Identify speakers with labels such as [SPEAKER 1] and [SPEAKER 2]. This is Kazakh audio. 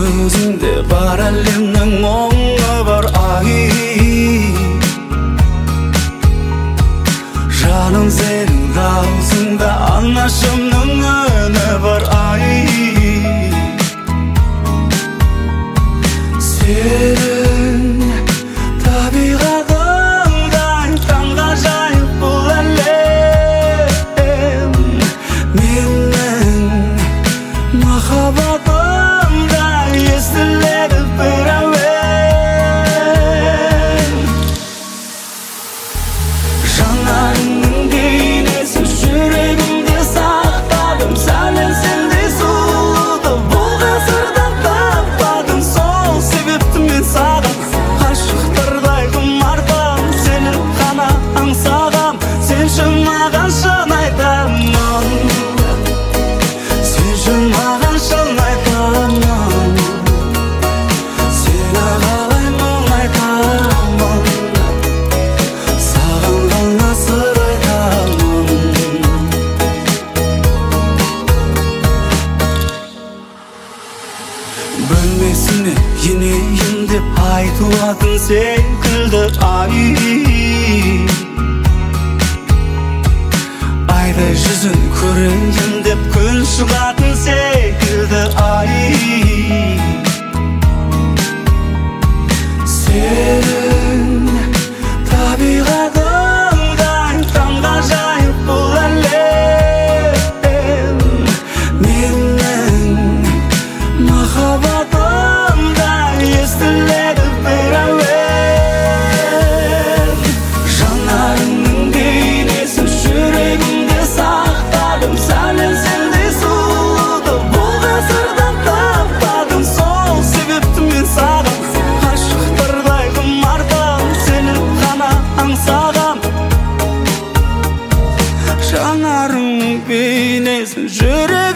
[SPEAKER 1] өзіңде бар әлемнің оңы бар ай. Жаным сенің даусыңда анашымның үні бар ай. Сенің табиғатыңдай таңғажайып бұл әлем. Менің махаббатымдай естіледі бір әуен. Жанарыңның бейнесін жүрегімде сақтадым. Сәлем сендей сұлуды бұл ғасырда таппадым. Сол себепті мен саған ғашықтардай құмартам. Сені ғана аңсағам, сен үшін маған шын айтамын. Сен үшін маған шын айтамын. Сені қалай мұңайтамын. Саған ғана сыр айтамын. Бөлмесіне енейін деп айтылатын секілді ай. Айдай жүзін көрейін деп күн шығатын секілді ай. Сенің табиғатыңдай таңғажайып бұл әлем. Менің махаббатымдай естіледі бір әуен. Жанарыңның бейнесін жүрегімде сақтадым. Сәлем сендей сұлуды бұл ғасырда таппадым. Сол себепті мен саған ғашықтардай құмартам. Сені ғана аңсағам. Жанарыңның бейнесін жүрегімде